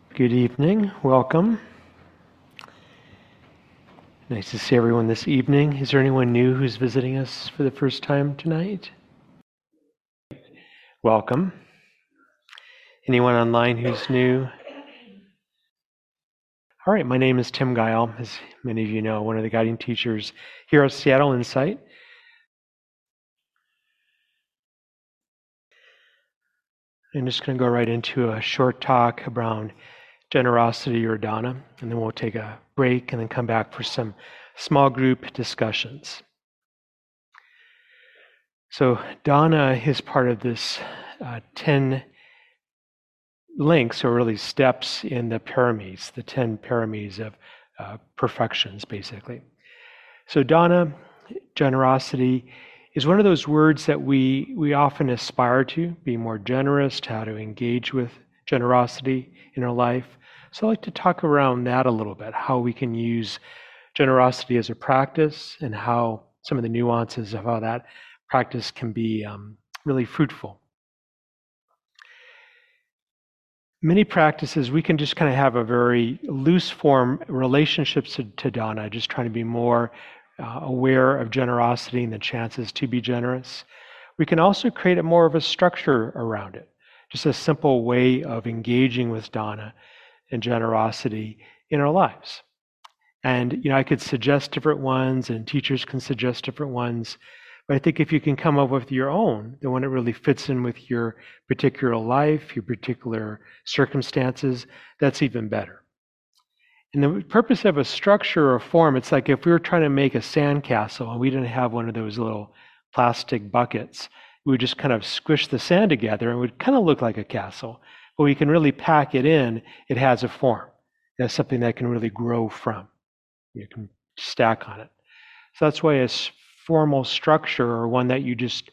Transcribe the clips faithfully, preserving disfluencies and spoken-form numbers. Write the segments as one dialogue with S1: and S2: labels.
S1: Good evening. Welcome. Nice to see everyone this evening. Is there anyone new who's visiting us for the first time tonight? Welcome. Anyone online who's new? All right, my name is Tim Guile, as many of you know, one of the guiding teachers here at Seattle Insight. I'm just going to go right into a short talk around generosity or dana, and then we'll take a break and then come back for some small group discussions. So dana is part of this uh, ten links, or really steps in the paramis, the ten paramis of uh, perfections, basically. So dana, generosity, is one of those words that we we often aspire to be more generous, to how to engage with generosity in our life. So I'd like to talk around that a little bit, how we can use generosity as a practice and how some of the nuances of how that practice can be um, really fruitful. Many practices, we can just kind of have a very loose form relationships to, to dana, just trying to be more uh, aware of generosity and the chances to be generous. We can also create a more of a structure around it, just a simple way of engaging with dana and generosity in our lives. And you know, I could suggest different ones, and teachers can suggest different ones. But I think if you can come up with your own, the one that really fits in with your particular life, your particular circumstances, that's even better. And the purpose of a structure or form, it's like if we were trying to make a sandcastle and we didn't have one of those little plastic buckets, we would just kind of squish the sand together and it would kind of look like a castle. But we can really pack it in, it has a form. That's something that can really grow from. You can stack on it. So that's why it's formal structure, or one that you just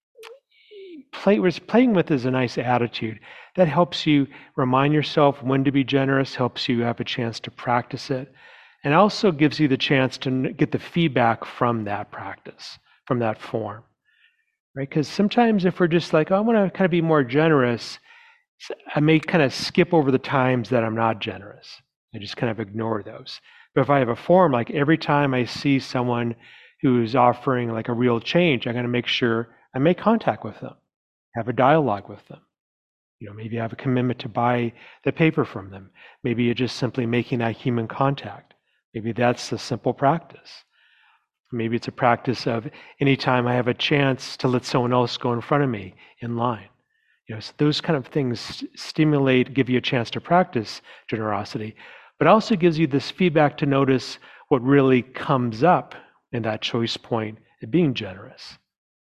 S1: play with. Playing with is a nice attitude that helps you remind yourself when to be generous, helps you have a chance to practice it, and also gives you the chance to get the feedback from that practice, from that form, right? Because sometimes if we're just like, oh, I want to kind of be more generous, I may kind of skip over the times that I'm not generous. I just kind of ignore those. But if I have a form, like every time I see someone who's offering like a real change, I'm going to make sure I make contact with them, have a dialogue with them. You know, maybe I have a commitment to buy the paper from them. Maybe you're just simply making that human contact. Maybe that's a simple practice. Maybe it's a practice of anytime I have a chance to let someone else go in front of me in line. You know, so those kind of things stimulate, give you a chance to practice generosity, but also gives you this feedback to notice what really comes up in that choice point of being generous.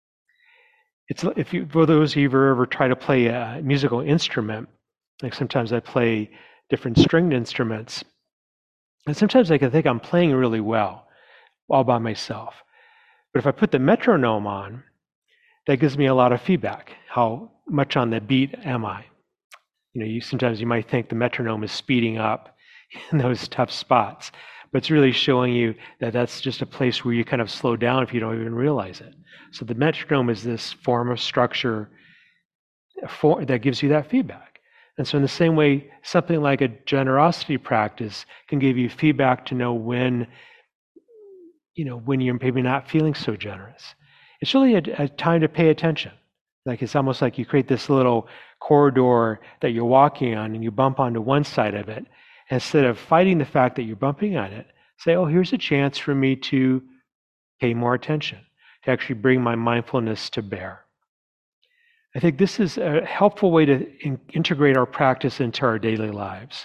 S1: It's if you, for those of you who ever try to play a musical instrument, like sometimes I play different stringed instruments, and sometimes I can think I'm playing really well all by myself. But if I put the metronome on, that gives me a lot of feedback. How much on the beat am I? You know, you sometimes you might think the metronome is speeding up in those tough spots, but it's really showing you that that's just a place where you kind of slow down if you don't even realize it. So the metronome is this form of structure for, that gives you that feedback. And so in the same way, something like a generosity practice can give you feedback to know when, you know, when you're maybe not feeling so generous. It's really a, a time to pay attention. Like it's almost like you create this little corridor that you're walking on and you bump onto one side of it. Instead of fighting the fact that you're bumping on it, say, oh, here's a chance for me to pay more attention, to actually bring my mindfulness to bear. I think this is a helpful way to in- integrate our practice into our daily lives.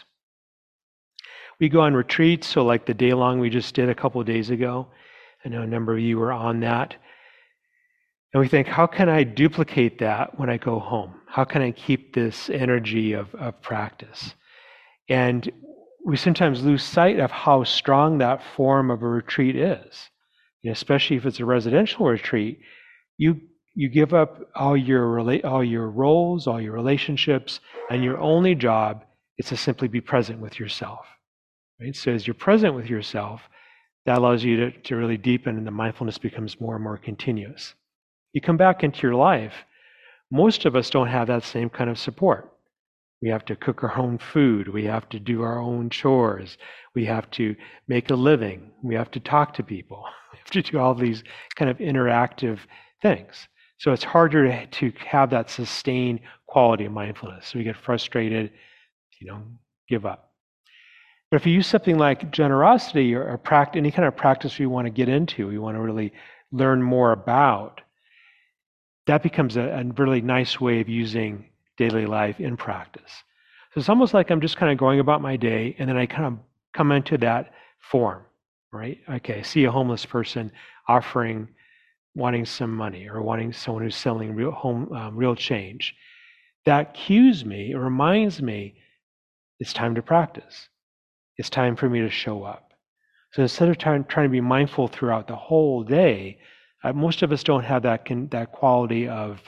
S1: We go on retreats, so like the day long we just did a couple of days ago. I know a number of you were on that. And we think, how can I duplicate that when I go home? How can I keep this energy of, of practice? And we sometimes lose sight of how strong that form of a retreat is. You know, especially if it's a residential retreat, you you give up all your rela- all your roles, all your relationships, and your only job is to simply be present with yourself. Right? So as you're present with yourself, that allows you to, to really deepen, and the mindfulness becomes more and more continuous. You come back into your life, most of us don't have that same kind of support. We have to cook our own food. We have to do our own chores. We have to make a living. We have to talk to people. We have to do all these kind of interactive things. So it's harder to, to have that sustained quality of mindfulness. So we get frustrated, you know, give up. But if you use something like generosity or, or practice, any kind of practice you want to get into, you want to really learn more about, that becomes a, a really nice way of using daily life in practice. So it's almost like I'm just kind of going about my day, and then I kind of come into that form, right? Okay, I see a homeless person offering, wanting some money, or wanting someone who's selling real home, um, real change. That cues me, it reminds me, it's time to practice. It's time for me to show up. So instead of trying, trying to be mindful throughout the whole day, uh, most of us don't have that can, that quality of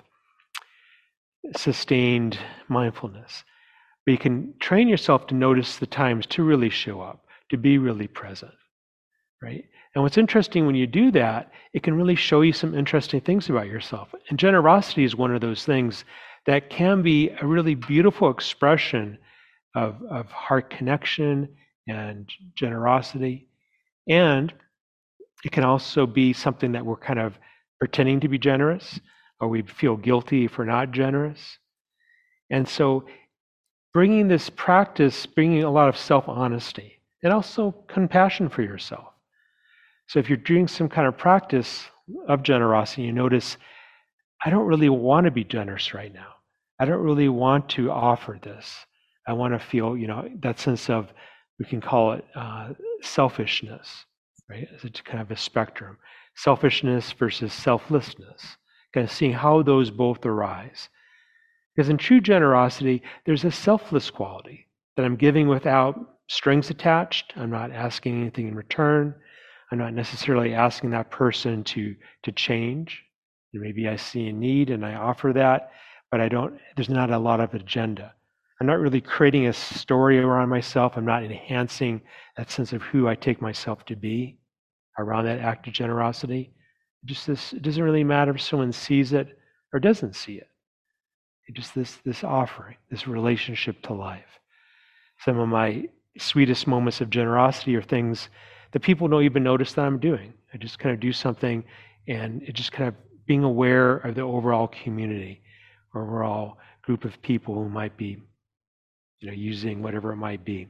S1: sustained mindfulness. But you can train yourself to notice the times to really show up, to be really present, right? And what's interesting when you do that, it can really show you some interesting things about yourself. And generosity is one of those things that can be a really beautiful expression of, of heart connection and generosity. And it can also be something that we're kind of pretending to be generous, or we feel guilty if we're not generous. And so bringing this practice, bringing a lot of self-honesty and also compassion for yourself. So if you're doing some kind of practice of generosity, you notice, I don't really want to be generous right now. I don't really want to offer this. I want to feel, you know, that sense of, we can call it uh, selfishness, right? It's kind of a spectrum. Selfishness versus selflessness. Kind of seeing how those both arise. Because in true generosity, there's a selfless quality that I'm giving without strings attached. I'm not asking anything in return. I'm not necessarily asking that person to, to change. Maybe I see a need and I offer that, but I don't, there's not a lot of agenda. I'm not really creating a story around myself. I'm not enhancing that sense of who I take myself to be around that act of generosity. Just this, it doesn't really matter if someone sees it or doesn't see it. It just this, this offering, this relationship to life. Some of my sweetest moments of generosity are things that people don't even notice that I'm doing. I just kind of do something, and it just kind of being aware of the overall community, overall group of people who might be, you know, using whatever it might be.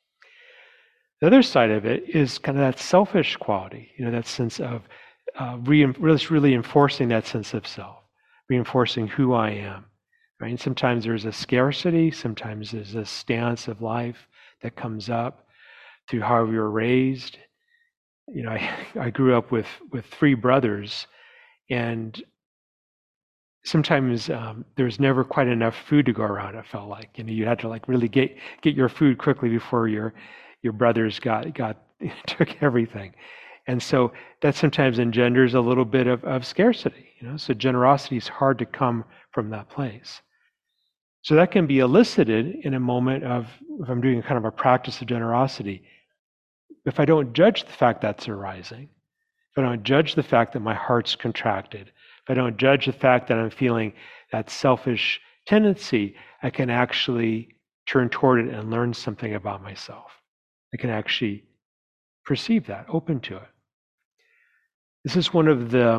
S1: The other side of it is kind of that selfish quality, you know, that sense of uh, re- really enforcing that sense of self, reinforcing who I am, right? And sometimes there's a scarcity, sometimes there's a stance of life that comes up through how we were raised. You know, I, I grew up with, with three brothers, and sometimes um, there was never quite enough food to go around. It felt like, you know, you had to like really get get your food quickly before your your brothers got got took everything, and so that sometimes engenders a little bit of, of scarcity. You know, so generosity is hard to come from that place. So that can be elicited in a moment of, if I'm doing kind of a practice of generosity, if I don't judge the fact that's arising, if I don't judge the fact that my heart's contracted, if I don't judge the fact that I'm feeling that selfish tendency, I can actually turn toward it and learn something about myself. I can actually perceive that, open to it. This is one of the,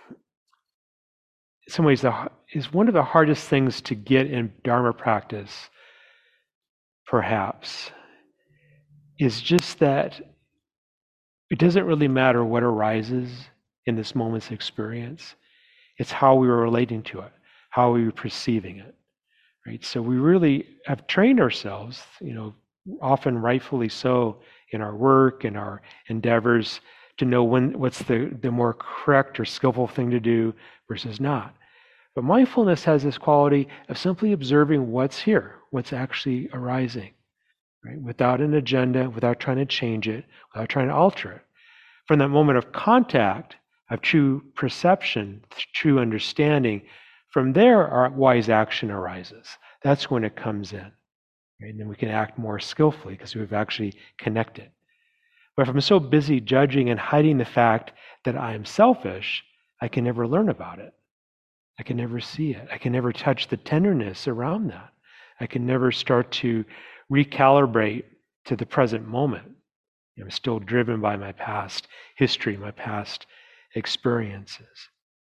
S1: in some ways, the, is one of the hardest things to get in Dharma practice, perhaps, is just that it doesn't really matter what arises in this moment's experience. It's how we were relating to it, how we were perceiving it, right? So we really have trained ourselves, you know, often rightfully so, in our work and our endeavors to know when what's the, the more correct or skillful thing to do versus not. But mindfulness has this quality of simply observing what's here, what's actually arising, right? Without an agenda, without trying to change it, without trying to alter it. From that moment of contact, of true perception, true understanding, from there our wise action arises. That's when it comes in. Right? And then we can act more skillfully because we've actually connected. But if I'm so busy judging and hiding the fact that I am selfish, I can never learn about it. I can never see it. I can never touch the tenderness around that. I can never start to recalibrate to the present moment. I'm still driven by my past history, my past experiences.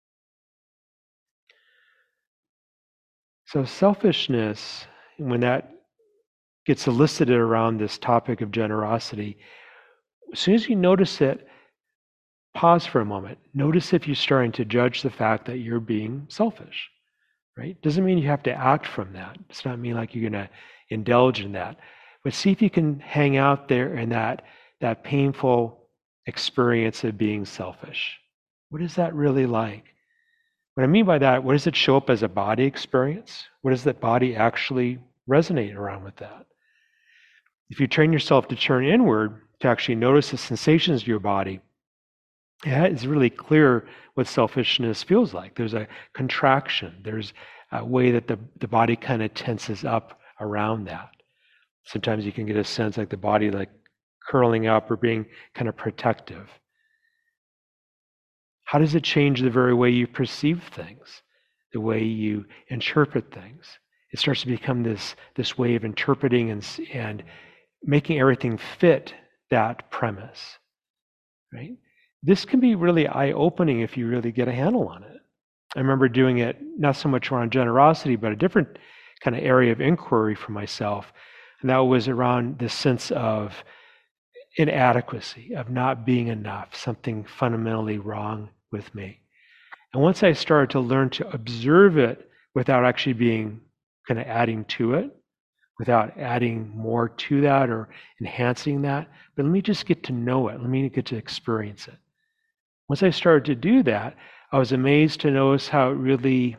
S1: So selfishness, when that gets elicited around this topic of generosity, as soon as you notice it, pause for a moment. Notice if you're starting to judge the fact that you're being selfish, right? Doesn't mean you have to act from that. It's not mean like you're going to indulge in that. But see if you can hang out there in that, that painful experience of being selfish. What is that really like? What I mean by that, what does it show up as a body experience? What does that body actually resonate around with that? If you train yourself to turn inward, to actually notice the sensations of your body, yeah, it's really clear what selfishness feels like. There's a contraction. There's a way that the, the body kind of tenses up around that. Sometimes you can get a sense like the body like curling up or being kind of protective. How does it change the very way you perceive things, the way you interpret things? It starts to become this, this way of interpreting and, and making everything fit that premise, right? This can be really eye-opening if you really get a handle on it. I remember doing it not so much around generosity, but a different kind of area of inquiry for myself. And that was around this sense of inadequacy, of not being enough, something fundamentally wrong with me. And once I started to learn to observe it without actually being kind of adding to it, without adding more to that or enhancing that, but let me just get to know it. Let me get to experience it. Once I started to do that, I was amazed to notice how it really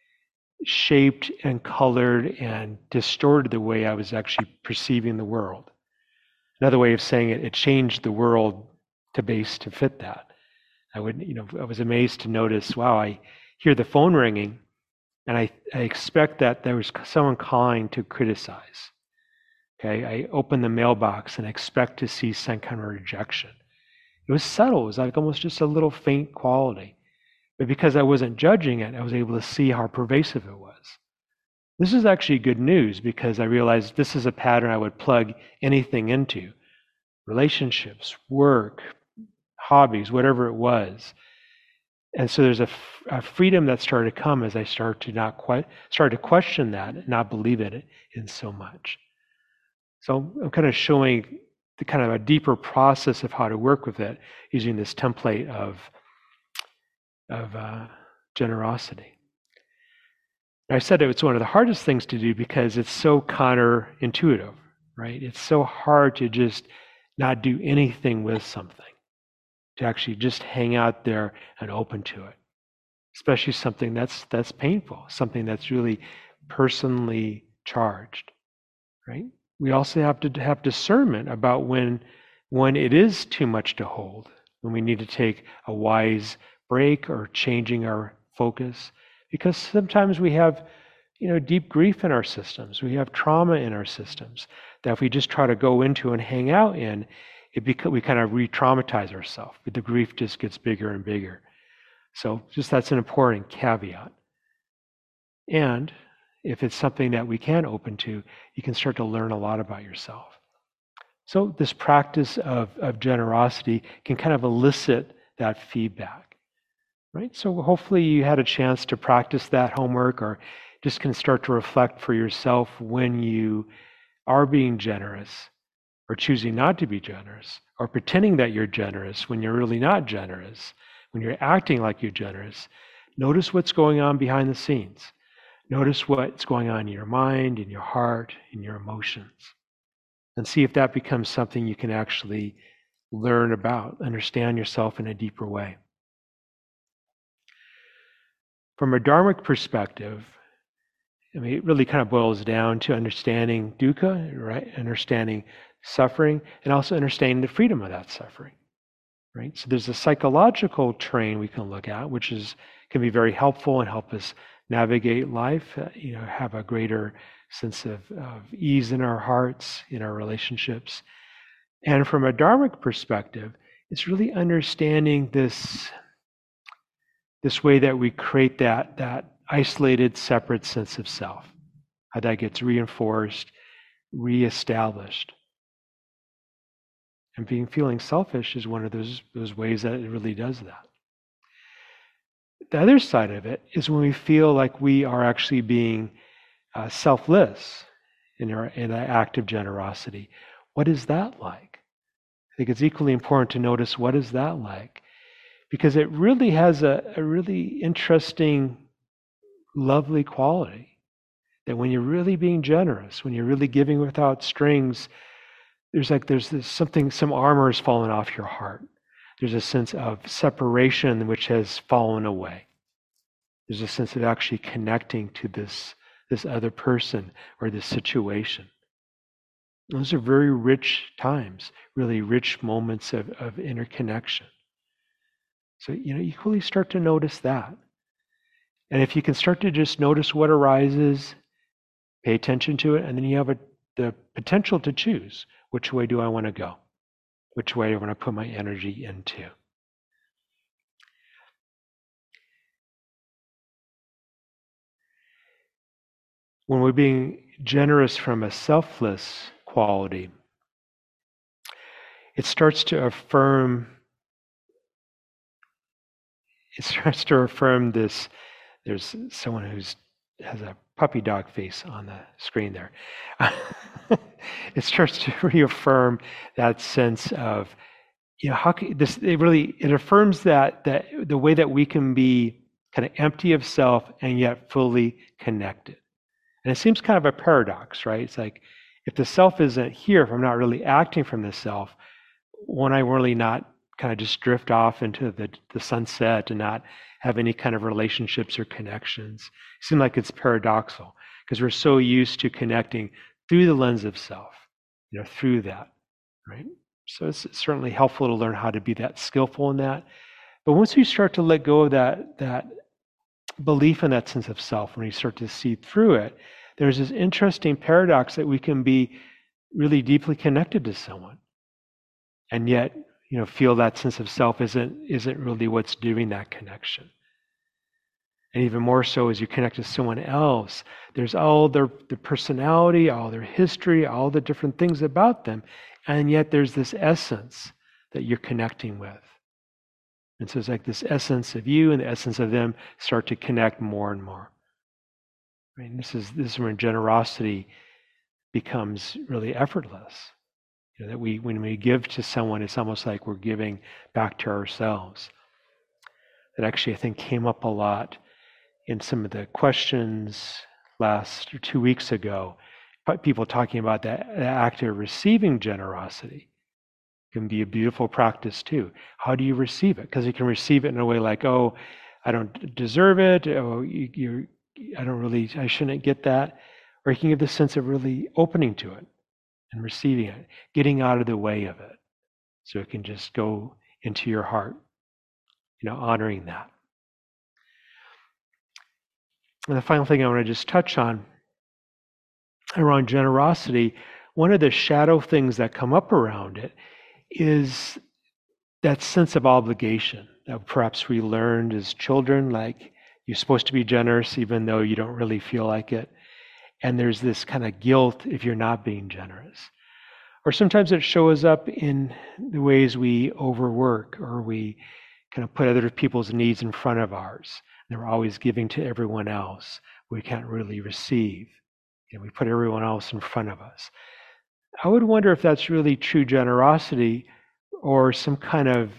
S1: shaped and colored and distorted the way I was actually perceiving the world. Another way of saying it, it changed the world to base to fit that. I would, you know, I was amazed to notice, wow, I hear the phone ringing, and I, I expect that there was someone calling to criticize. Okay, I open the mailbox and I expect to see some kind of rejection. It was subtle. It was like almost just a little faint quality. But because I wasn't judging it, I was able to see how pervasive it was. This is actually good news because I realized this is a pattern I would plug anything into. Relationships, work, hobbies, whatever it was. And so there's a, a freedom that started to come as I started to not quite start to question that and not believe in it in so much. So I'm kind of showing the kind of a deeper process of how to work with it using this template of, of uh, generosity. I said it's one of the hardest things to do because it's so counterintuitive, right? It's so hard to just not do anything with something, to actually just hang out there and open to it, especially something that's that's painful, something that's really personally charged, right? We also have to have discernment about when when it is too much to hold, when we need to take a wise break or changing our focus, because sometimes we have, you know, deep grief in our systems, we have trauma in our systems that if we just try to go into and hang out in, it beca- we kind of re-traumatize ourselves, but the grief just gets bigger and bigger. So just that's an important caveat. And if it's something that we can open to, you can start to learn a lot about yourself. So this practice of, of generosity can kind of elicit that feedback, right? So hopefully you had a chance to practice that homework or just can start to reflect for yourself when you are being generous or choosing not to be generous or pretending that you're generous when you're really not generous, when you're acting like you're generous. Notice what's going on behind the scenes. Notice what's going on in your mind, in your heart, in your emotions. And see if that becomes something you can actually learn about, understand yourself in a deeper way. From a Dharmic perspective, I mean, it really kind of boils down to understanding dukkha, right? Understanding suffering, and also understanding the freedom of that suffering, right? So there's a psychological train we can look at, which is can be very helpful and help us navigate life, uh, you know, have a greater sense of, of ease in our hearts, in our relationships. And from a Dharmic perspective, it's really understanding this, this way that we create that, that isolated, separate sense of self. how that gets reinforced, reestablished. And being feeling selfish is one of those, those ways that it really does that. The other side of it is when we feel like we are actually being uh, selfless in our in an act of generosity. What is that like? I think it's equally important to notice what is that like, because it really has a, a really interesting, lovely quality. That when you're really being generous, when you're really giving without strings, there's like there's this something, some armor has fallen off your heart. There's a sense of separation which has fallen away. There's a sense of actually connecting to this, this other person or this situation. Those are very rich times, really rich moments of, of interconnection. So, you know, equally start to notice that. And if you can start to just notice what arises, pay attention to it, and then you have a, the potential to choose, which way do I want to go? Which way do I want to put my energy into? When we're being generous from a selfless quality, it starts to affirm, it starts to affirm this. There's someone who's has a puppy dog face on the screen there. It starts to reaffirm that sense of, you know, how can this, it really, it affirms that, that the way that we can be kind of empty of self and yet fully connected. And it seems kind of a paradox, right? It's like, if the self isn't here, if I'm not really acting from the self, won't I really not kind of just drift off into the, the sunset and not have any kind of relationships or connections? It seems like it's paradoxical because we're so used to connecting through the lens of self, you know, through that, right? So it's certainly helpful to learn how to be that skillful in that. But once we start to let go of that, that belief in that sense of self, when you start to see through it, there's this interesting paradox that we can be really deeply connected to someone, and yet, you know, feel that sense of self isn't isn't really what's doing that connection. And even more so as you connect to someone else, there's all their, their personality, all their history, all the different things about them, and yet there's this essence that you're connecting with. And so it's like this essence of you and the essence of them start to connect more and more. Right? And this is this is when generosity becomes really effortless. You know, that we, when we give to someone, it's almost like we're giving back to ourselves. That actually, I think, came up a lot in some of the questions last or two weeks ago. People talking about that act of receiving generosity can be a beautiful practice too. How do you receive it? Because you can receive it in a way like, oh, I don't deserve it. Oh, you, you, I don't really, I shouldn't get that. Or you can give the sense of really opening to it and receiving it, getting out of the way of it, so it can just go into your heart, you know, honoring that. And the final thing I want to just touch on around generosity, one of the shadow things that come up around it is that sense of obligation that perhaps we learned as children, like you're supposed to be generous even though you don't really feel like it. And there's this kind of guilt if you're not being generous. Or sometimes it shows up in the ways we overwork, or we kind of put other people's needs in front of ours. And we're always giving to everyone else. We can't really receive. You know, we put everyone else in front of us. I would wonder if that's really true generosity or some kind of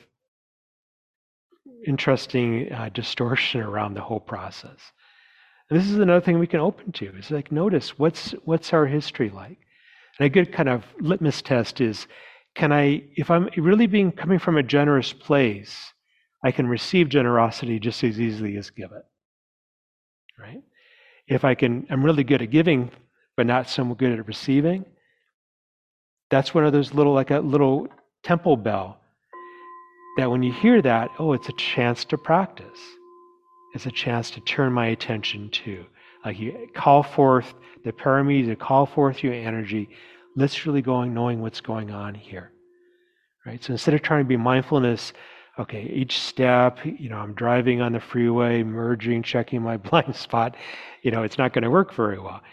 S1: interesting uh, distortion around the whole process. And this is another thing we can open to. It's like, notice what's what's our history like. And a good kind of litmus test is, can I, if I'm really being coming from a generous place, I can receive generosity just as easily as give it. Right? If I can, I'm really good at giving, but not so good at receiving. That's one of those little, like a little temple bell, that when you hear that, oh, it's a chance to practice. It's a chance to turn my attention to. Like you call forth the paramita, to call forth your energy, literally going, knowing what's going on here. Right? So instead of trying to be mindfulness, okay, each step, you know, I'm driving on the freeway, merging, checking my blind spot, you know, it's not going to work very well.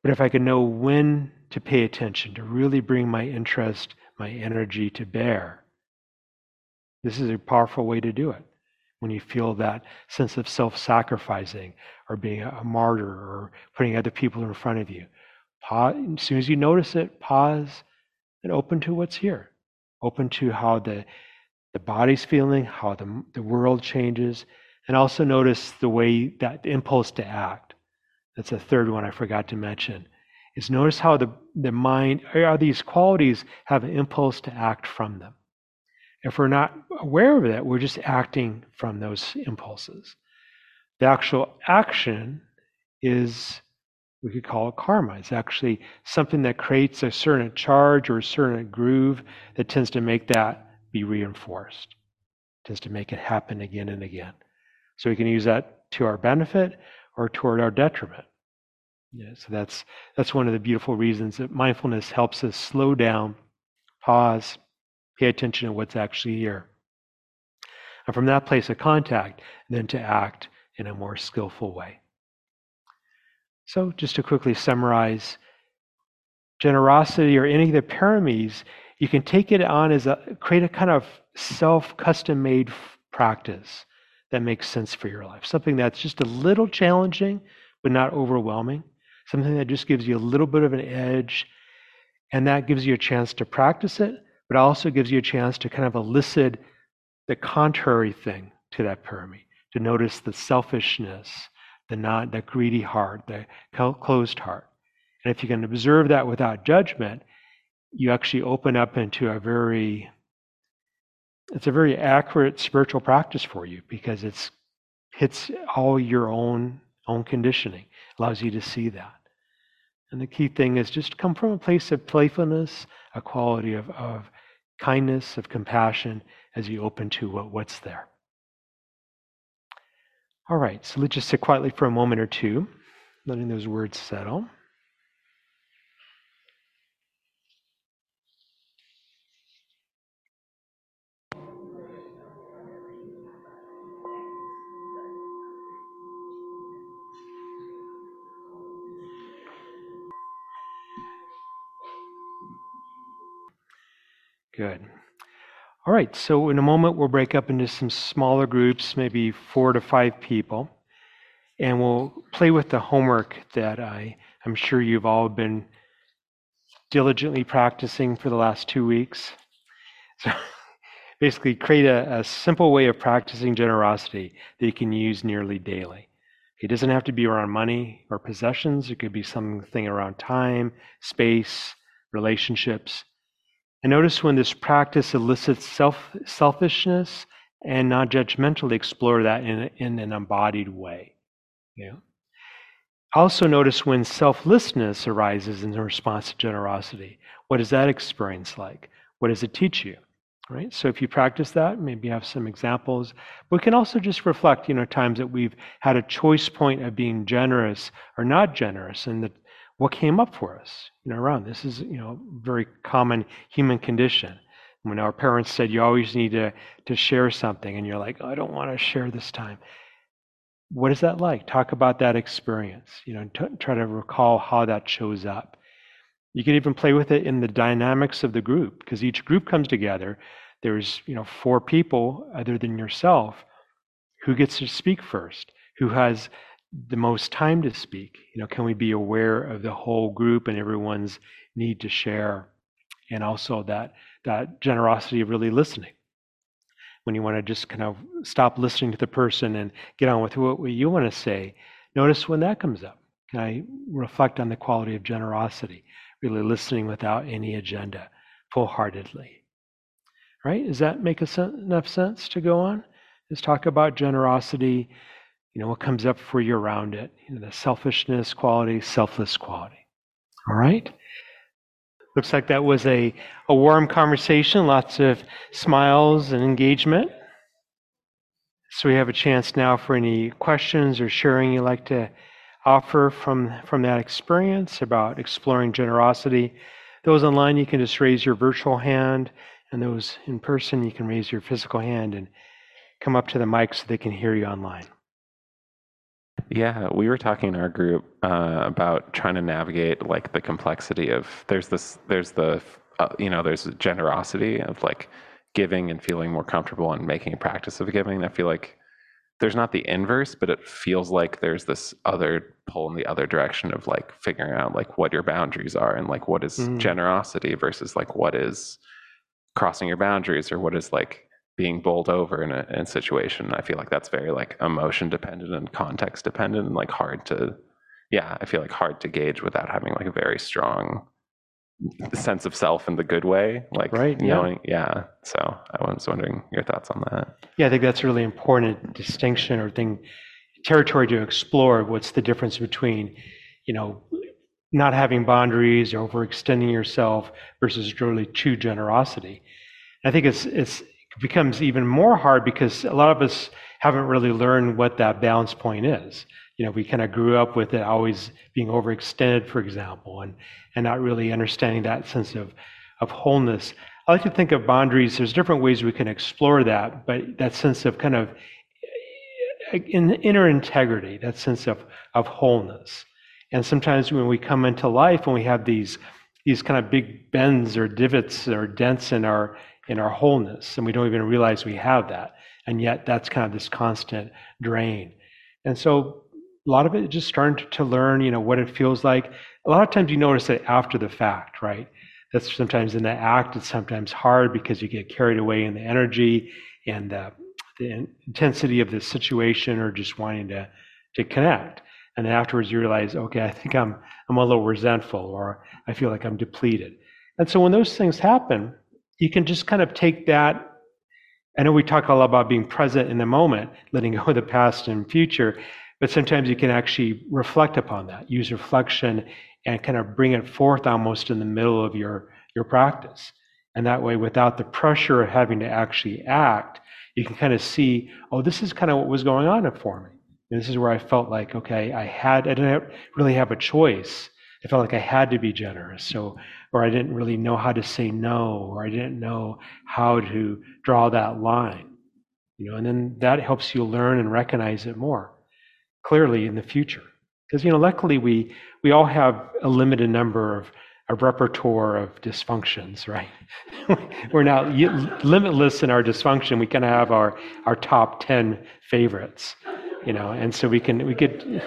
S1: But if I can know when to pay attention, to really bring my interest, my energy to bear, this is a powerful way to do it. When you feel that sense of self-sacrificing or being a martyr or putting other people in front of you, pause, as soon as you notice it, pause and open to what's here. Open to how the, the body's feeling, how the, the world changes, and also notice the way that the impulse to act. That's a third one I forgot to mention. Is notice how the, the mind, or these qualities have an impulse to act from them. If we're not aware of that, we're just acting from those impulses. The actual action is, we could call it karma. It's actually something that creates a certain charge or a certain groove that tends to make that be reinforced, tends to make it happen again and again. So we can use that to our benefit or toward our detriment. Yeah, so that's that's one of the beautiful reasons that mindfulness helps us slow down, pause, pay attention to what's actually here. And from that place of contact, then to act in a more skillful way. So just to quickly summarize, generosity or any of the paramis, you can take it on as a, create a kind of self-custom-made f- practice that makes sense for your life. Something that's just a little challenging, but not overwhelming. Something that just gives you a little bit of an edge, and that gives you a chance to practice it, but also gives you a chance to kind of elicit the contrary thing to that parami, to notice the selfishness, the not, the greedy heart, the closed heart. And if you can observe that without judgment, you actually open up into a very, it's a very accurate spiritual practice for you, because it's hits all your own own conditioning, allows you to see that. And the key thing is just come from a place of playfulness, a quality of, of kindness, of compassion, as you open to what, what's there. All right, so let's just sit quietly for a moment or two, letting those words settle. Good. All right, so in a moment we'll break up into some smaller groups, maybe four to five people, and we'll play with the homework that I, I'm sure you've all been diligently practicing for the last two weeks. So basically create a, a simple way of practicing generosity that you can use nearly daily. It doesn't have to be around money or possessions. It could be something around time, space, relationships. And notice when this practice elicits self, selfishness and non-judgmentally explore that in, in an embodied way. You know? Also notice when selflessness arises in response to generosity. What is that experience like? What does it teach you? Right? So if you practice that, maybe you have some examples. But we can also just reflect, you know, times that we've had a choice point of being generous or not generous, and that what came up for us, you know, around this is, you know, very common human condition. When our parents said you always need to to share something, and you're like, oh, I don't want to share this time. What is that like? Talk about that experience. You know, t- try to recall how that shows up. You can even play with it in the dynamics of the group, because each group comes together. There's, you know, four people other than yourself. Who gets to speak first? Who has the most time to speak? You know, can we be aware of the whole group and everyone's need to share, and also that that generosity of really listening. When you want to just kind of stop listening to the person and get on with what you want to say, notice when that comes up. Can I reflect on the quality of generosity? Really listening without any agenda, full-heartedly. Right? Does that make a sen- enough sense to go on? Let's talk about generosity, you know, what comes up for you around it. You know, the selfishness quality, selfless quality. All right? Looks like that was a, a warm conversation, lots of smiles and engagement. So we have a chance now for any questions or sharing you'd like to offer from, from that experience about exploring generosity. Those online, you can just raise your virtual hand, and those in person, you can raise your physical hand and come up to the mic so they can hear you online.
S2: Yeah, we were talking in our group uh, about trying to navigate like the complexity of there's this there's the uh, you know there's generosity of like giving and feeling more comfortable and making a practice of giving. I feel like there's not the inverse, but it feels like there's this other pull in the other direction of like figuring out like what your boundaries are and like what is
S1: Mm,
S2: generosity versus like what is crossing your boundaries or what is like being bowled over in a, in a situation. I feel like that's very like emotion dependent and context dependent and like hard to, yeah, I feel like hard to gauge without having like a very strong sense of self in the good way, like
S1: right. Yeah.
S2: knowing, yeah. So I was wondering your thoughts on that.
S1: Yeah, I think that's a really important distinction or thing, territory to explore. What's the difference between, you know, not having boundaries or overextending yourself versus really true generosity? I think it's it's it becomes even more hard because a lot of us haven't really learned what that balance point is. You know, we kind of grew up with it always being overextended, for example, and and not really understanding that sense of of wholeness. I like to think of boundaries. There's different ways we can explore that, but that sense of kind of in, inner integrity, that sense of of wholeness. And sometimes when we come into life and we have these these kind of big bends or divots or dents in our in our wholeness, and we don't even realize we have that, and yet that's kind of this constant drain. And so a lot of it is just starting to learn, you know, what it feels like. A lot of times you notice it after the fact, right? That's sometimes in the act, it's sometimes hard because you get carried away in the energy and uh, the intensity of the situation or just wanting to to connect. And then afterwards you realize, okay, I think I'm I'm a little resentful or I feel like I'm depleted. And so when those things happen, you can just kind of take that. I know we talk a lot about being present in the moment, letting go of the past and future, but sometimes you can actually reflect upon that, use reflection and kind of bring it forth almost in the middle of your, your practice. And that way, without the pressure of having to actually act, you can kind of see, oh, this is kind of what was going on for me. And this is where I felt like, okay, I had, I didn't really have a choice. I felt like I had to be generous. So, or I didn't really know how to say no, or I didn't know how to draw that line, you know, and then that helps you learn and recognize it more clearly in the future. Because, you know, luckily we, we all have a limited number of a repertoire of dysfunctions, right? We're not limitless in our dysfunction. We kind of have our, our top ten favorites, you know, and so we can, we could,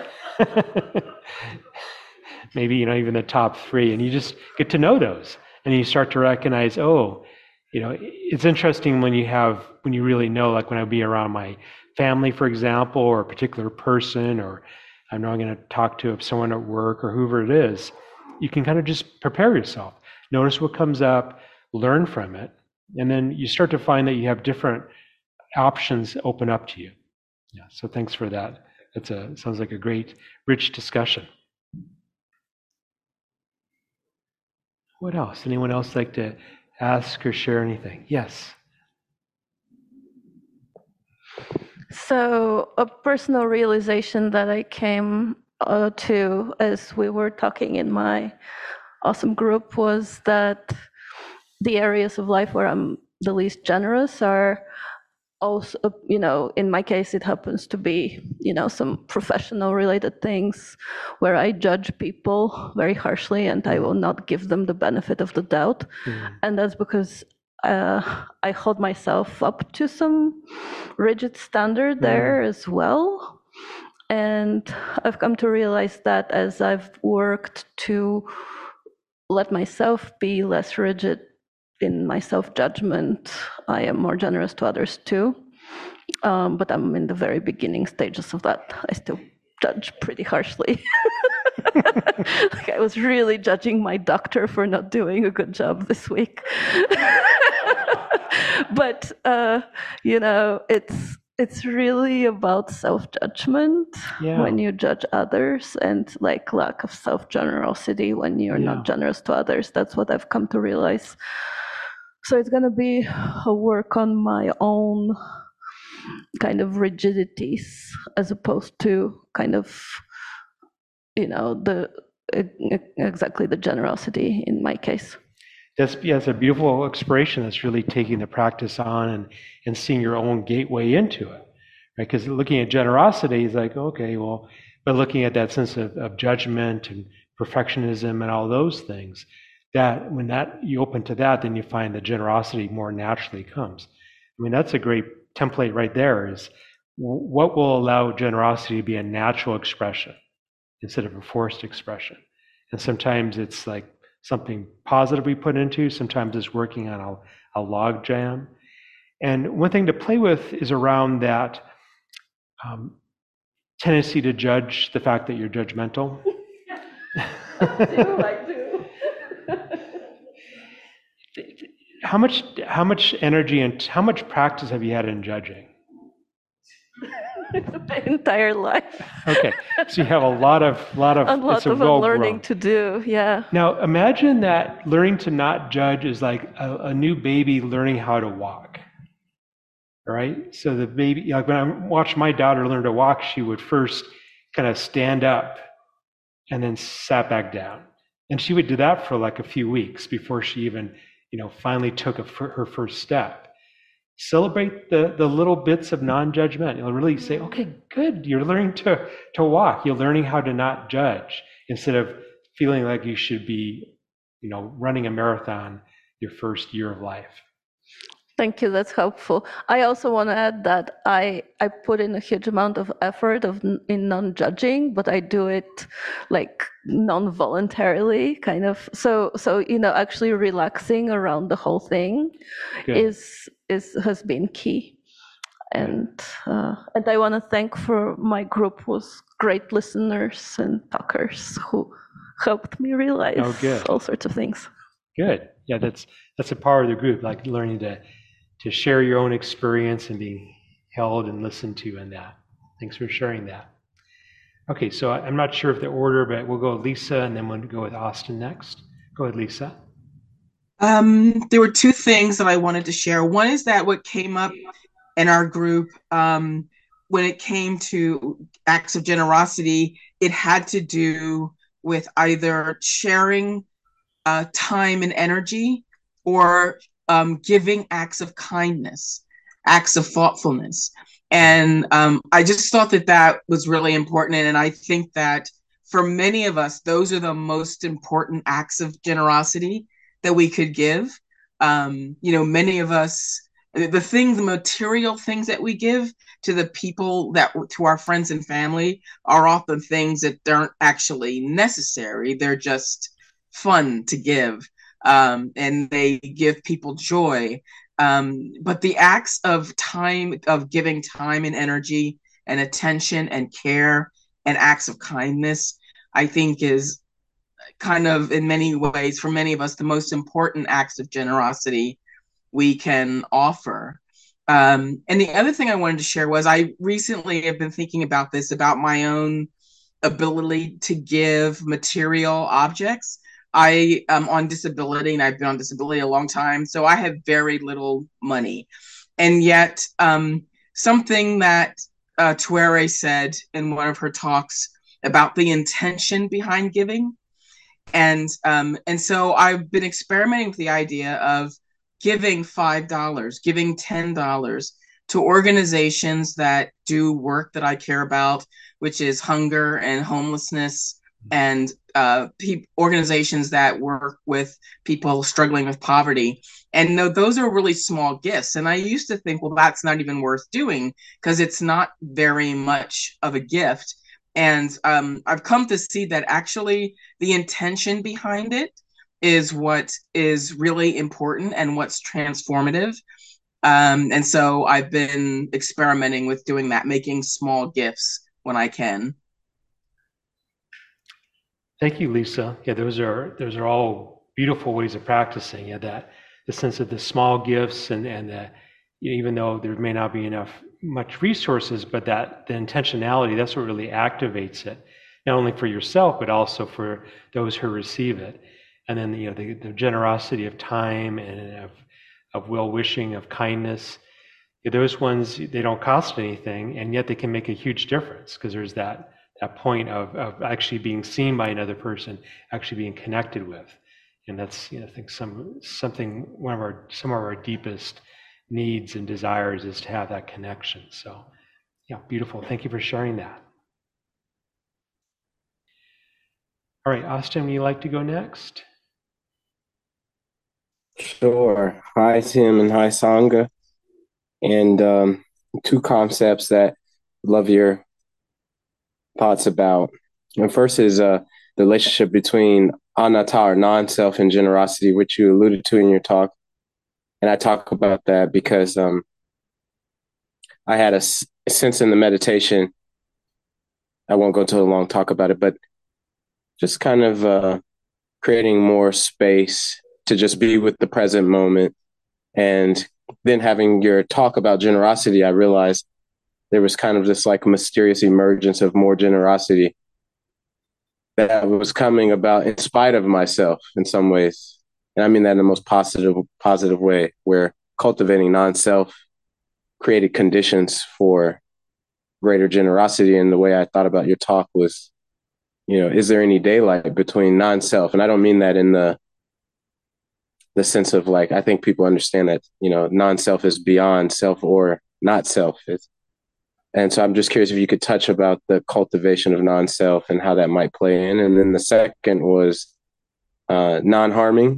S1: maybe, you know, even the top three, and you just get to know those. And you start to recognize, oh, you know, it's interesting when you have, when you really know, like when I be around my family, for example, or a particular person, or I know I'm going to talk to someone at work or whoever it is, you can kind of just prepare yourself. Notice what comes up, learn from it, and then you start to find that you have different options open up to you. Yeah. So thanks for that. That's a sounds like a great, rich discussion. What else? Anyone else like to ask or share anything? Yes.
S3: So a personal realization that I came uh, to as we were talking in my awesome group was that the areas of life where I'm the least generous are also, you know, in my case, it happens to be, you know, some professional related things where I judge people very harshly and I will not give them the benefit of the doubt. Mm. And that's because uh, I hold myself up to some rigid standard there mm. as well. And I've come to realize that as I've worked to let myself be less rigid in my self-judgment, I am more generous to others too. Um, but I'm in the very beginning stages of that. I still judge pretty harshly. Like I was really judging my doctor for not doing a good job this week. But, uh, you know, it's it's really about self-judgment yeah. when you judge others, and like lack of self-generosity when you're yeah. not generous to others. That's what I've come to realize. So it's going to be a work on my own kind of rigidities as opposed to kind of, you know, the exactly the generosity in my case.
S1: That's, yeah, it's a beautiful expression. That's really taking the practice on and, and seeing your own gateway into it, right? Because looking at generosity is like, okay, well, but looking at that sense of, of judgment and perfectionism and all those things, that when that you open to that, then you find that generosity more naturally comes. I mean, that's a great template right there. Is what will allow generosity to be a natural expression instead of a forced expression. And sometimes it's like something positive we put into, sometimes it's working on a, a log jam. And one thing to play with is around that um, tendency to judge the fact that you're judgmental.
S3: I do, I do.
S1: How much, how much energy and how much practice have you had in judging?
S3: My entire life.
S1: Okay, so you have a lot of, lot of,
S3: A lot
S1: it's a
S3: of
S1: well
S3: learning
S1: grown.
S3: to do, yeah.
S1: Now imagine that learning to not judge is like a, a new baby learning how to walk. All right, so the baby, like when I watched my daughter learn to walk, she would first kind of stand up and then sat back down, and she would do that for like a few weeks before she even, you know, finally took a, her first step. Celebrate the, the little bits of non-judgment. You'll really say, okay, good, you're learning to, to walk. You're learning how to not judge instead of feeling like you should be, you know, running a marathon your first year of life.
S3: Thank you, that's helpful. I also want to add that I, I put in a huge amount of effort of in non-judging, but I do it like non-voluntarily, kind of. So, so you know, actually relaxing around the whole thing
S1: Good.
S3: is is has been key. And uh, and I want to thank for my group was great listeners and talkers who helped me realize
S1: Oh, good.
S3: all sorts of things.
S1: Good. Yeah, that's that's a part of the group, like learning to to share your own experience and being held and listened to in that. Thanks for sharing that. Okay, so I'm not sure of the order, but we'll go with Lisa and then we'll go with Austin next. Go ahead, Lisa.
S4: Um, there were two things that I wanted to share. One is that what came up in our group um, when it came to acts of generosity, it had to do with either sharing uh, time and energy or um, giving acts of kindness, acts of thoughtfulness. And um, I just thought that that was really important. And I think that for many of us, those are the most important acts of generosity that we could give. Um, you know, many of us, the things, the material things that we give to the people that, to our friends and family, are often things that aren't actually necessary. They're just fun to give. Um, and they give people joy. Um, but the acts of time, of giving time and energy and attention and care and acts of kindness, I think is kind of in many ways, for many of us, the most important acts of generosity we can offer. Um, and the other thing I wanted to share was I recently have been thinking about this, about my own ability to give material objects. I am on disability and I've been on disability a long time, so I have very little money. And yet um, something that uh, Tuere said in one of her talks about the intention behind giving. And um, and so I've been experimenting with the idea of giving five dollars, giving ten dollars to organizations that do work that I care about, which is hunger and homelessness, and uh, pe- organizations that work with people struggling with poverty. And no, those are really small gifts. And I used to think, well, that's not even worth doing because it's not very much of a gift. And um, I've come to see that actually the intention behind it is what is really important and what's transformative. Um, and so I've been experimenting with doing that, making small gifts when I can.
S1: Thank you, Lisa. Yeah, those are those are all beautiful ways of practicing. Yeah, that the sense of the small gifts and and the, even though there may not be enough much resources, but that the intentionality, that's what really activates it, not only for yourself but also for those who receive it. And then you know the, the generosity of time and of of well-wishing, of kindness. Those ones, they don't cost anything, and yet they can make a huge difference because there's that that point of, of actually being seen by another person, actually being connected with. And that's, you know, I think some something one of our some of our deepest needs and desires is to have that connection. So Yeah, beautiful. Thank you for sharing that. All right, Austin, would you like to go next?
S5: Sure. Hi, Tim, and hi, Sangha. And um, two concepts that I'd love your thoughts about. And first is uh, the relationship between anatta, or non-self, and generosity, which you alluded to in your talk. And I talk about that because um, I had a, s- a sense in the meditation. I won't go into a long talk about it, but just kind of uh, creating more space to just be with the present moment. And then having your talk about generosity, I realized there was kind of this like mysterious emergence of more generosity that was coming about in spite of myself in some ways. And I mean that in the most positive, positive way, where cultivating non-self created conditions for greater generosity. And the way I thought about your talk was, you know, is there any daylight between non-self? And I don't mean that in the the sense of like, I think people understand that, you know, non-self is beyond self or not self. It's, and so I'm just curious if you could touch about the cultivation of non-self and how that might play in. And then the second was uh, non-harming.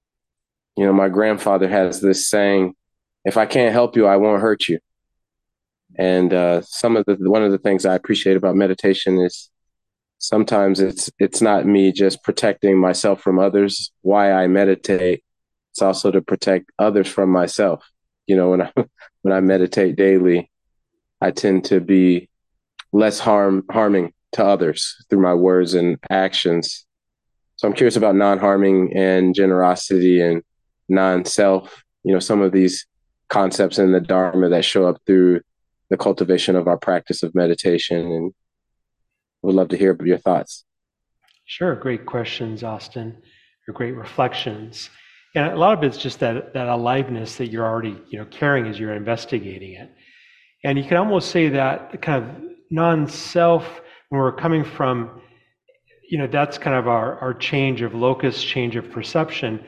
S5: You know, my grandfather has this saying, if I can't help you, I won't hurt you. And uh, some of the, one of the things I appreciate about meditation is sometimes it's, it's not me just protecting myself from others. Why I meditate, it's also to protect others from myself. You know, when I, when I meditate daily, I tend to be less harm harming to others through my words and actions. So I'm curious about non-harming and generosity and non-self, you know, some of these concepts in the Dharma that show up through the cultivation of our practice of meditation. And would love to hear your thoughts.
S1: Sure, great questions, Austin. Or great reflections. And a lot of it's just that that aliveness that you're already, you know, carrying as you're investigating it. And you can almost say that kind of non-self, when we're coming from, you know, that's kind of our, our change of locus, change of perception.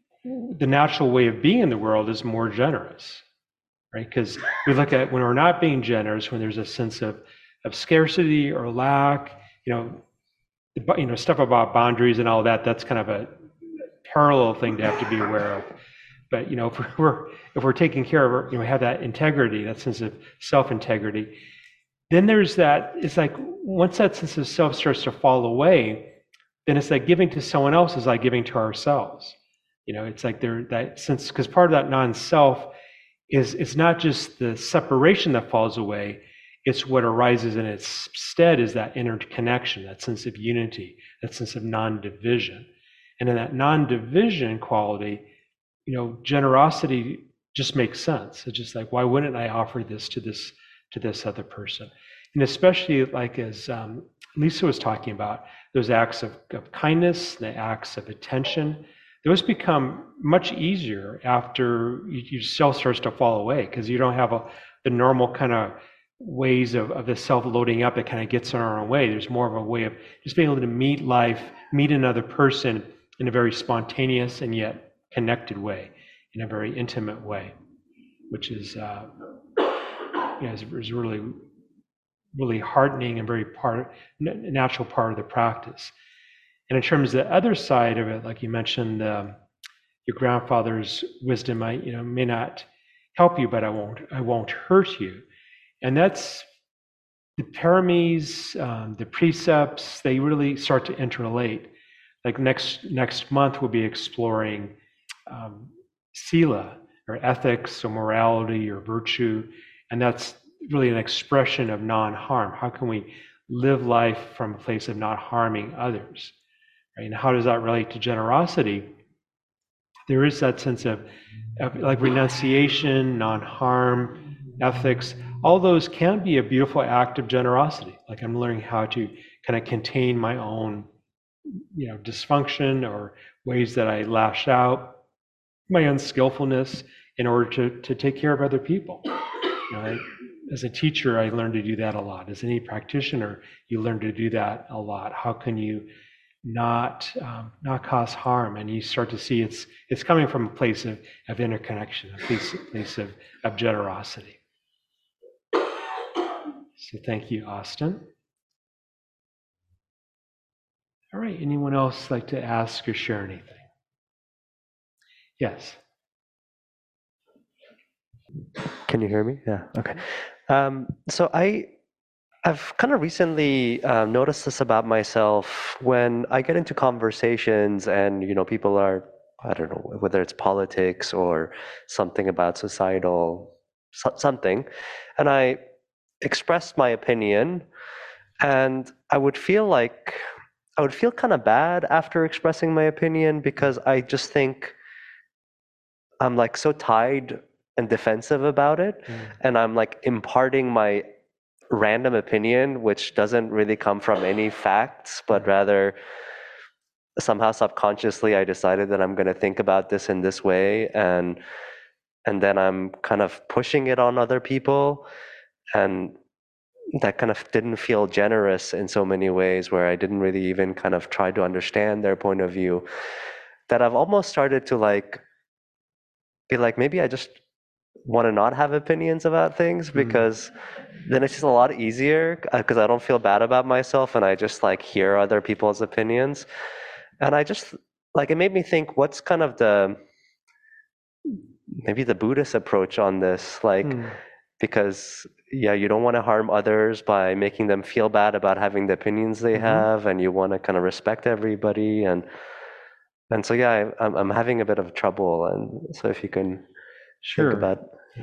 S1: The natural way of being in the world is more generous, right? Because we look at when we're not being generous, when there's a sense of, of scarcity or lack, you know, you know, stuff about boundaries and all that, that's kind of a parallel thing to have to be aware of. But you know, if we're if we're taking care of, our, you know, have that integrity, that sense of self-integrity, then there's that. It's like once that sense of self starts to fall away, then it's like giving to someone else is like giving to ourselves. You know, it's like there that sense, because part of that non-self is it's not just the separation that falls away. It's what arises in its stead is that interconnection, that sense of unity, that sense of non-division, and in that non-division quality, you know, generosity just makes sense. It's just like, why wouldn't I offer this to this to this other person? And especially like as um, Lisa was talking about, those acts of, of kindness, the acts of attention, those become much easier after you, your self starts to fall away because you don't have a, the normal kind of ways of, of the self loading up that kind of gets in our own way. There's more of a way of just being able to meet life, meet another person in a very spontaneous and yet connected way, in a very intimate way, which is, uh, you know, is, is really, really heartening and very part, natural part of the practice. And in terms of the other side of it, like you mentioned, um, your grandfather's wisdom, I, you know, may not help you, but I won't, I won't hurt you. And that's the paramis, um, the precepts. They really start to interrelate. Like next next month, we'll be exploring um, sila, or ethics, or morality, or virtue, and that's really an expression of non-harm. How can we live life from a place of not harming others? Right? And how does that relate to generosity? There is that sense of, of like renunciation, non-harm, ethics. All those can be a beautiful act of generosity. Like I'm learning how to kind of contain my own, you know, dysfunction or ways that I lash out, my unskillfulness in order to, to take care of other people. You know, I, as a teacher, I learned to do that a lot. As any practitioner, you learn to do that a lot. How can you not um, not cause harm? And you start to see it's it's coming from a place of, of interconnection, a place, place of, of generosity. So thank you, Austin. All right, anyone else like to ask or share anything? Yes.
S6: Can you hear me? Yeah. Okay. Um, so I, I've kind of recently um, noticed this about myself when I get into conversations and you know people are, I don't know whether it's politics or something about societal so- something, and I express my opinion, and I would feel like I would feel kind of bad after expressing my opinion because I just think I'm like so tied and defensive about it,
S1: Mm.
S6: and I'm like imparting my random opinion, which doesn't really come from any facts, but rather somehow subconsciously I decided that I'm going to think about this in this way, and and then I'm kind of pushing it on other people, and that kind of didn't feel generous in so many ways where I didn't really even kind of try to understand their point of view, that I've almost started to like be like, maybe I just want to not have opinions about things because then it's just a lot easier because I don't feel bad about myself and I just like hear other people's opinions. And I just like, it made me think, what's kind of the, maybe the Buddhist approach on this, like,
S1: Mm.
S6: because yeah, you don't want to harm others by making them feel bad about having the opinions they
S1: Mhm.
S6: have, and you want to kind of respect everybody, and and so yeah, I, I'm I'm having a bit of trouble, and so if you can
S1: Sure.
S6: think about.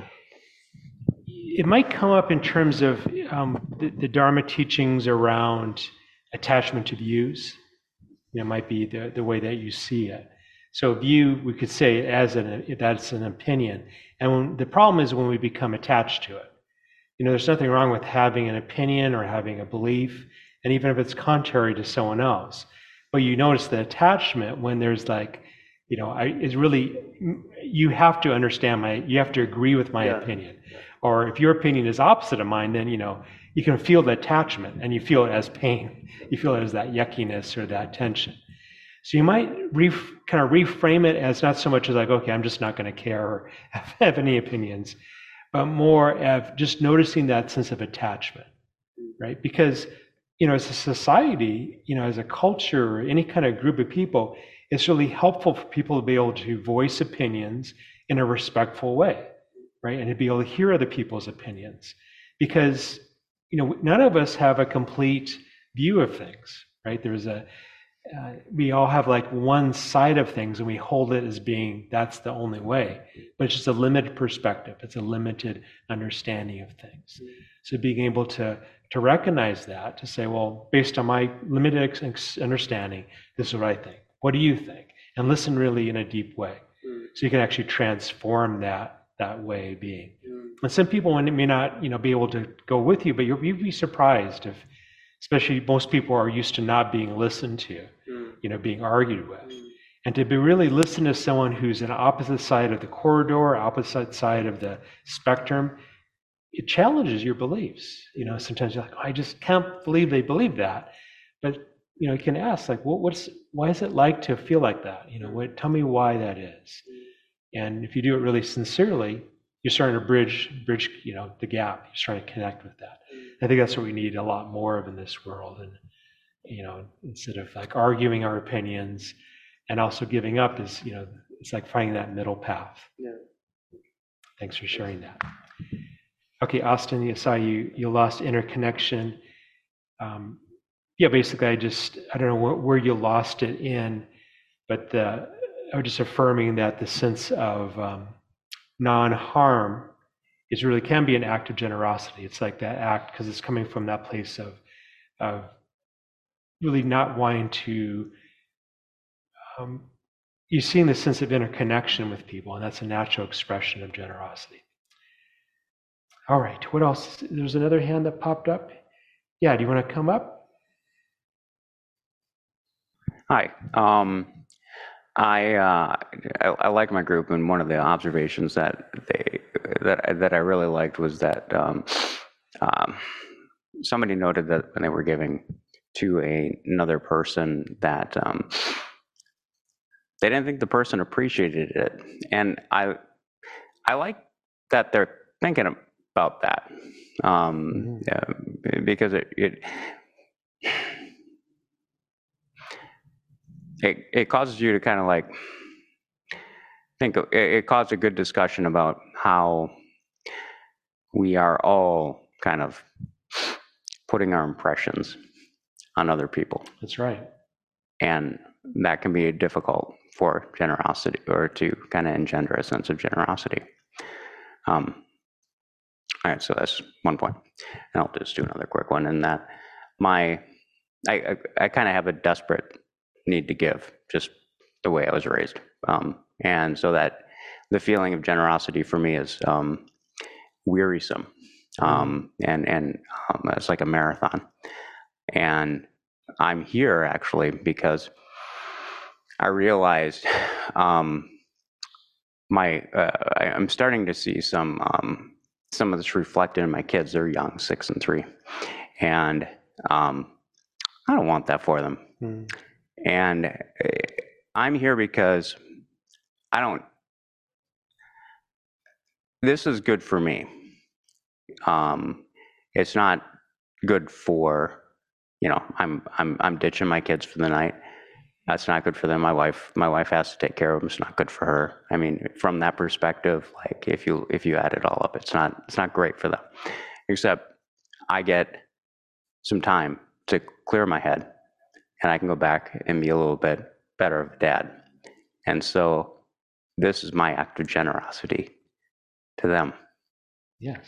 S1: It might come up in terms of um, the, the Dharma teachings around attachment to views. You know, might be the, the way that you see it. So view, we could say as an that's an opinion. And when, the problem is when we become attached to it. You know, there's nothing wrong with having an opinion or having a belief, and even if it's contrary to someone else. But you notice the attachment when there's like, you know, I is really you have to understand my, you have to agree with my
S6: Yeah.
S1: opinion, or if your opinion is opposite of mine, then you know you can feel the attachment and you feel it as pain. You feel it as that yuckiness or that tension. So you might ref, kind of reframe it as not so much as like, okay, I'm just not going to care or have, have any opinions, but more of just noticing that sense of attachment, right? Because, you know, as a society, you know, as a culture, any kind of group of people, it's really helpful for people to be able to voice opinions in a respectful way, right? And to be able to hear other people's opinions. Because, you know, none of us have a complete view of things, right? There's a, uh, we all have like one side of things and we hold it as being that's the only way, but it's just a limited perspective. It's a limited understanding of things. So being able to to recognize that, to say, well, based on my limited ex- understanding, this is what I think. What do you think? And listen really in a deep way, so you can actually transform that that way of being. And some people may not, you know, be able to go with you, but you'll, you'd be surprised if, especially most people are used to not being listened to, you know, being argued with. And to be really listen to someone who's an opposite side of the corridor, opposite side of the spectrum, it challenges your beliefs. You know, sometimes you're like, oh, I just can't believe they believe that. But, you know, you can ask, like, well, what's, why is it like to feel like that? You know, what, tell me why that is. And if you do it really sincerely, you're starting to bridge, bridge, you know, the gap. You're starting to connect with that. I think that's what we need a lot more of in this world. And, you know, instead of like arguing our opinions and also giving up is, you know, it's like finding that middle path.
S6: Yeah.
S1: Thanks for sharing that. Okay, Austin, I saw you, you lost interconnection. Um, yeah, basically, I just, I don't know where, where you lost it in, but the, I was just affirming that the sense of um, non-harm is really can be an act of generosity. It's like that act because it's coming from that place of, of really not wanting to, um, you're seeing the sense of interconnection with people, and that's a natural expression of generosity. All right, what else? There's another hand that popped up. Yeah, do you want to come up?
S7: Hi. Um, I, uh, I I like my group, and one of the observations that they that that I really liked was that um, um, somebody noted that when they were giving to a, another person that um, they didn't think the person appreciated it, and I I like that they're thinking about that, um,
S1: Mhm.
S7: yeah, because it, it it it causes you to kind of like think. It, it caused a good discussion about how we are all kind of putting our impressions on other people,
S1: That's right.
S7: and that can be difficult for generosity, or to kind of engender a sense of generosity. Um, all right, so that's one point, and I'll just do another quick one. In that, my I I, I kind of have a desperate need to give, just the way I was raised, um, and so that the feeling of generosity for me is um, wearisome, um, and and um, it's like a marathon, and I'm here actually because I realized um, my uh, I, I'm starting to see some um, some of this reflected in my kids. They're young, six and three, and um, I don't want that for them.
S1: Mm.
S7: And uh, I'm here because I don't. This is good for me. Um, it's not good for, you know, I'm I'm I'm ditching my kids for the night. That's not good for them. My wife, my wife has to take care of them. It's not good for her. I mean, from that perspective, like if you if you add it all up, it's not it's not great for them. Except I get some time to clear my head, and I can go back and be a little bit better of a dad. And so this is my act of generosity to them.
S1: Yes.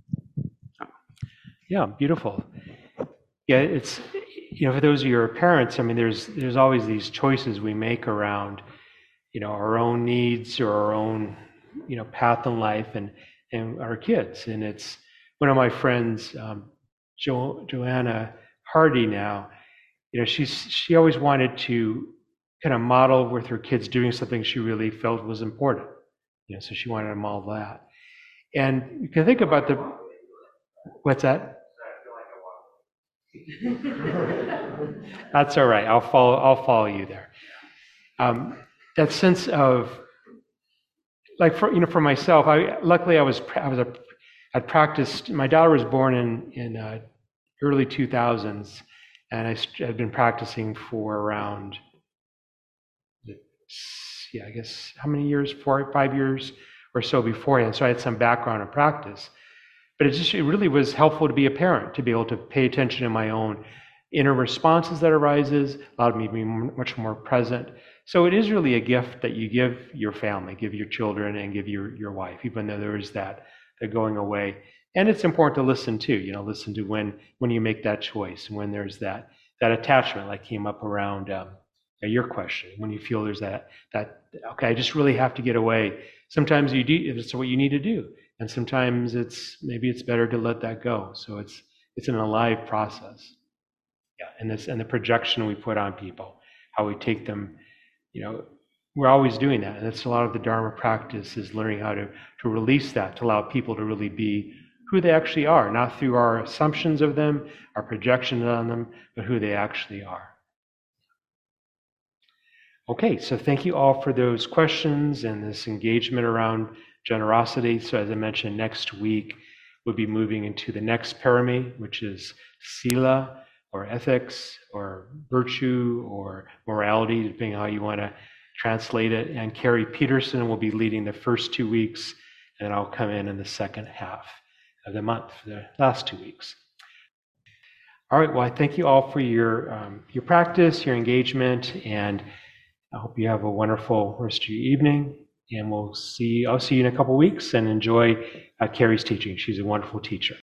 S1: Yeah, beautiful. Yeah, it's, you know, for those of your parents, I mean, there's there's always these choices we make around, you know, our own needs or our own, you know, path in life, and and our kids. And it's one of my friends, um, jo- Joanna Hardy now, you know, she's she always wanted to kind of model with her kids doing something she really felt was important. You know, so she wanted to model that. And you can think about the, what's that? That's all right. I'll follow. I'll follow you there. Um, that sense of, like, for you know, for myself, I luckily I was I was a I'd practiced. My daughter was born in in uh, early two thousands, and I had been practicing for around, yeah, I guess how many years? Four, five years or so beforehand. So I had some background in practice. But it just, it really was helpful to be a parent, to be able to pay attention to my own inner responses that arises, allowed me to be much more present. So it is really a gift that you give your family, give your children, and give your, your wife, even though there is that, that going away. And it's important to listen to, you know, listen to when, when you make that choice, when there's that, that attachment, like came up around um, your question, when you feel there's that, that, okay, I just really have to get away. Sometimes you do, it's what you need to do. And sometimes it's, maybe it's better to let that go. So it's it's an alive process. Yeah, and this and the projection we put on people, how we take them, you know, we're always doing that. And that's a lot of the Dharma practice, is learning how to to release that, to allow people to really be who they actually are, not through our assumptions of them, our projections on them, but who they actually are. Okay, so thank you all for those questions and this engagement around generosity. So as I mentioned, next week we'll be moving into the next parami, which is sila, or ethics, or virtue, or morality, depending on how you want to translate it. And Carrie Peterson will be leading the first two weeks, and I'll come in in the second half of the month for the last two weeks. All right, well, I thank you all for your um, your practice, your engagement, and I hope you have a wonderful rest of your evening. And we'll see, I'll see you in a couple weeks, and enjoy uh, Carrie's teaching. She's a wonderful teacher.